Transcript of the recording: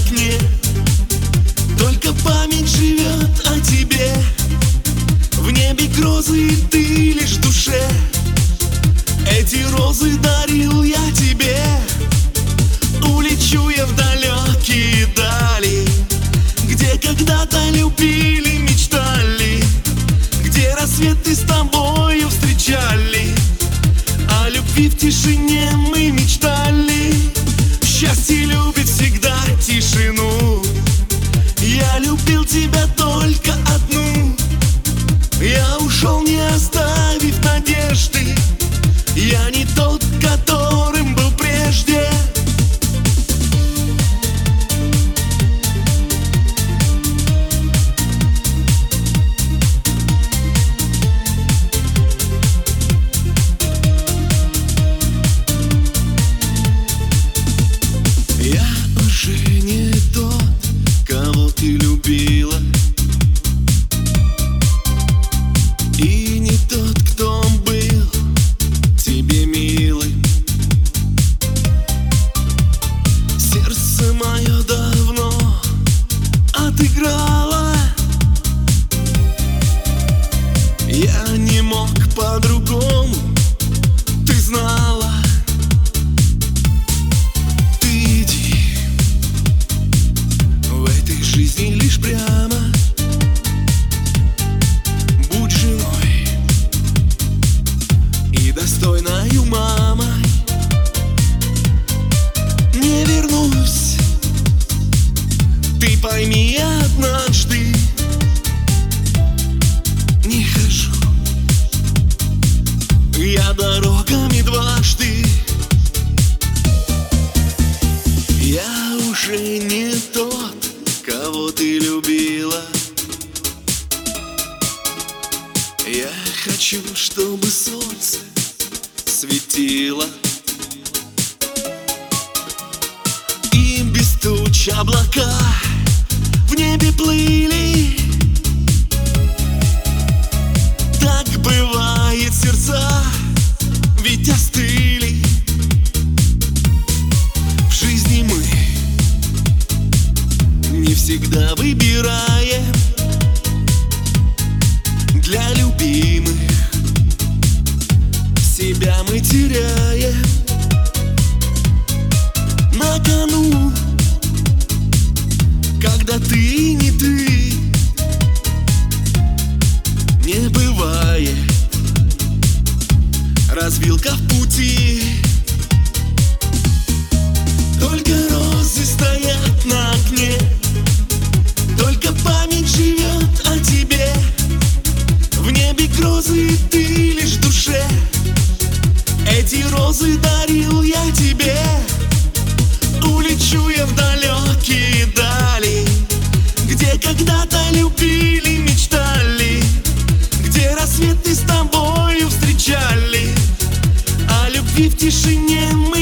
окне. Только память живет о тебе. В небе грозы, и ты лишь в душе. Эти розы дарил я тебе. Улечу я в далекие дали, где когда-то любили, мечтали, где рассветы с тобою встречали. О любви в тишине мы мечтали. Счастье любит всегда тишину. Я любил тебя только одну. Я ушел, не оставив надежды. Я не тот, которым был прежде. Я уже не тот, кого ты любила, и не тот, кто был тебе милым. Сердце мое давно отыграло. Я не мог по-другому, ты знала. Ты иди в этой жизни лишь прямо. Будь женой и достойною мамой. Не вернусь, ты пойми однажды. Не хожу я дорогами дважды. Я уже не тот, кого ты любила. Я хочу, чтобы солнце светило, и без туч облака в небе плыли. Так бывает, сердца ведь остыли. В жизни мы не всегда выбираем для любимых. Себя мы теряем. На кону, когда ты и не ты, не бывает развилка в пути. Только розы стоят на окне. Только память живет о тебе. В небе грозы, и ты лишь в душе. Эти розы дарил я тебе. Улечу я в далекие дали, где когда-то любили, мечтали, где рассветы с тобою встречали. О любви в тишине мы